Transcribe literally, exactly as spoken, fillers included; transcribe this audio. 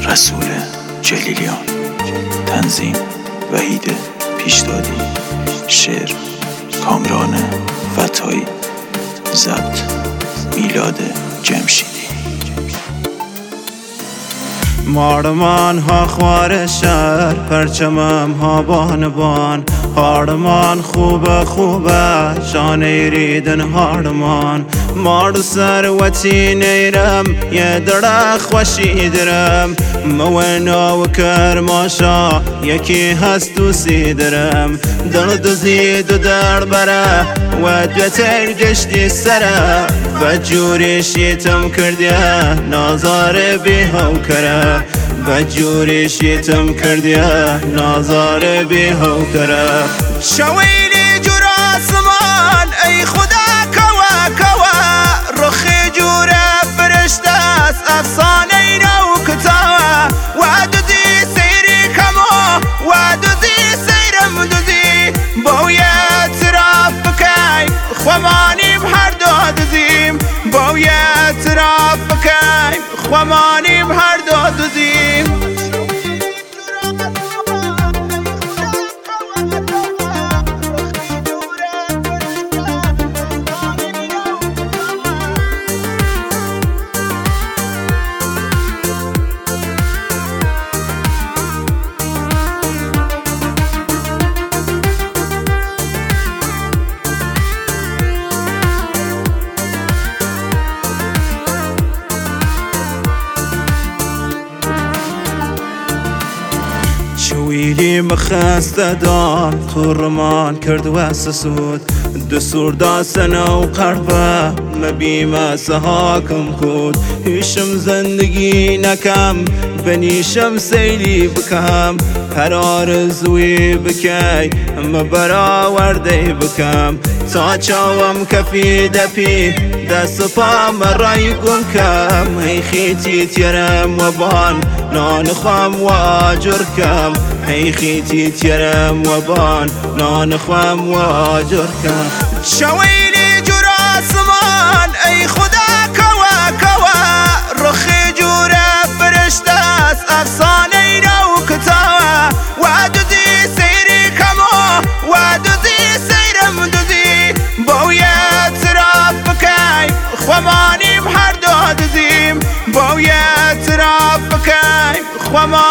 رسول جلیلیان. تنظیم وحید پیشدادی. شعر کامران فتایی. ضبط میلاد جمشیدی. مارمان ها خوار شهر، پرچمم ها بانبان. هارمان خوبه خوبه شانه ریدن هارمان. مار سروتی نیرم یه دره خوشی درم. مونا و کرماشا یکی هست و سیدرم. دل دزید و در بره و دوتر گشتی سره. و جوری شیتم کردیه نازار بی هو کره. و جوری شیتم کردیه نازار بی هو کره. شویلی جور آسمان ای خدا کوا کوا. رخی جور فرشته است افسانه نو کتاوه. و دوزی سیری کما و دوزی سیرم دوزی. باوی اعتراف بکی خوامانیم هر دو دوزیم. باوی اعتراف بکی خوامانیم هر دو دوزیم. شویلی مخسته دان خورمان کرد و سسود. دسور داسن و قربه مبیمه سهاکم کود. هیشم زندگی نکم بنیشم سیلی بکم. هر آرزوی بکی مبراورده بکم. تا چاوم کفی دپی دست پام رای گم کم. ای خیتی تیرم و بان نان خوام و آجر کم. ای خیتی تیرم و بان نان خوام و آجر کم. شویلی جور آسمان ای خدا کوا کوا. رخی جور فرشته است افسانه نو کتاوه. و دوزی سیری کما و دوزی سیرم دوزی. باوی اعتراف بکی خوامانیم هر دو دوزیم. باوی اعتراف بکی خوامانیم